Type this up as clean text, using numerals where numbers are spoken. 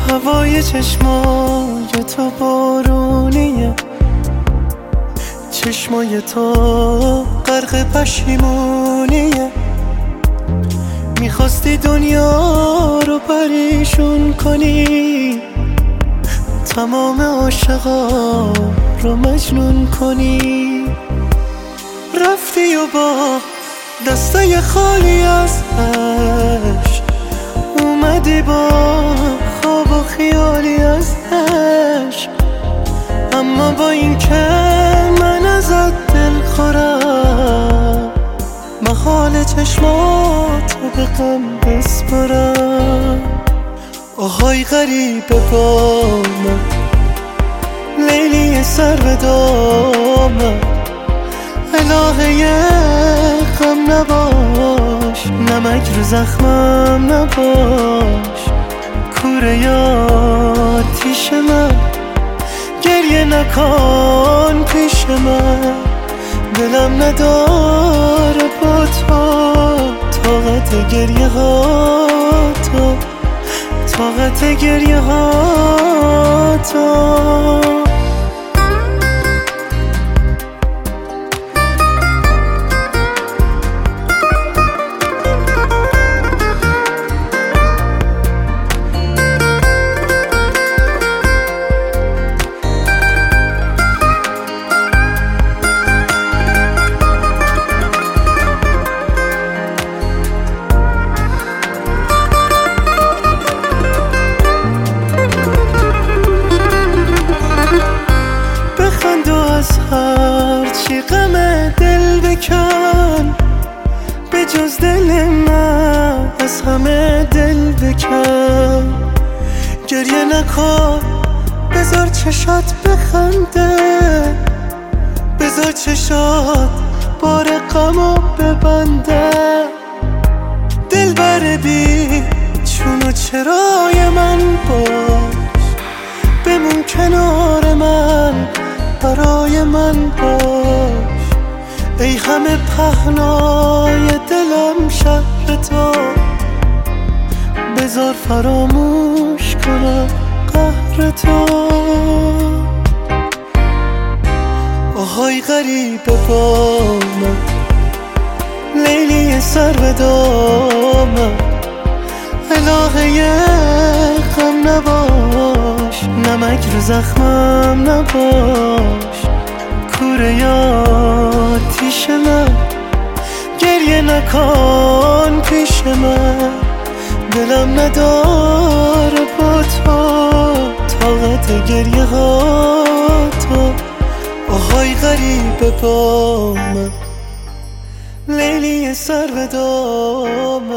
هوای چشمای تو بارونیه، چشمای تو غرق پشیمونیه. میخواستی دنیا رو پریشون کنی، تمام عاشقا رو مجنون کنی. رفتی و با دستای خالی از عشق اومدی، با خواب و خیالی از عشق. اما با این که من ازت دل خورم، محال چشماتو به غم بسپرم. آهای غریبه با من، لیلی سر به دامن، الهه غم نباش، نمک رو زخمم نباش. کوره آتیش من، گریه نکن پیش من، دلم نداره با تو طاقت گریه ها تو، طاقت گریه ها تو. هرچی غم دل بکن، به جز دل من از همه دل بکن. گریه نکن، بذار چشات بخنده، بذار چشات بار غمو ببنده. دل بر بی چون و چرای من باش، بمون کنار من، برای من باش. ای همه پهنای دلم شهر تو، بذار فراموش کنم قهر تو. آهای غریبه با من، لیلی سر به دامن، الهه غم نباش، نمک رو زخمم نباش. کوره آتیش من، گریه نکن پیش من، دلم نداره با تو طاقت گریه ها تو. آهای غریبه با من، لیلی سر به دامن،